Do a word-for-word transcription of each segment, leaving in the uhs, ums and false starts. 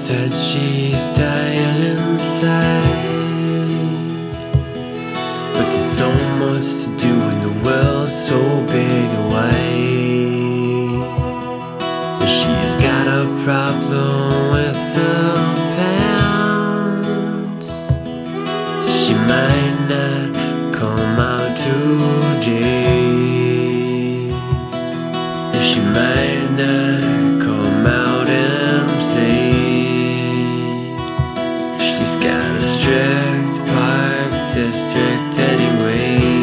said she's dying inside, but there's so much to do in the world so big and wide. She's got a problem with her pants. She might not come out today. She might not come out and play. She's got a strict park district anyway.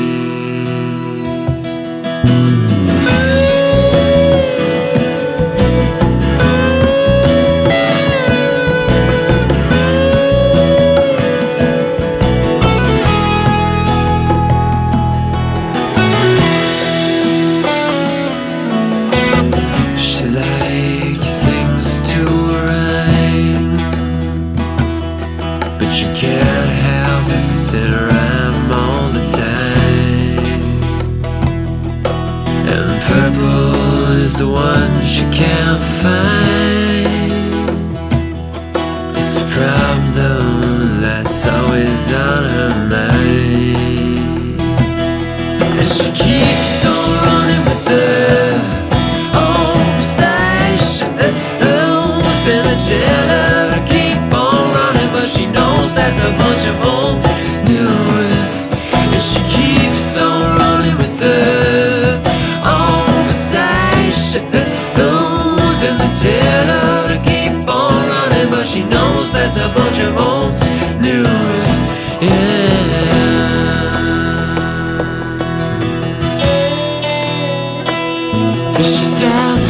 You can't have everything around all the time, and purple is the one she can't find. It's a problem that's always on her mind, and she keeps on running with her oversized shoes and a jealous. That's a bunch of old news, and she keeps on running with the oversized shoes and the tailor to keep on running, but she knows that's a bunch of old news. Yeah. She says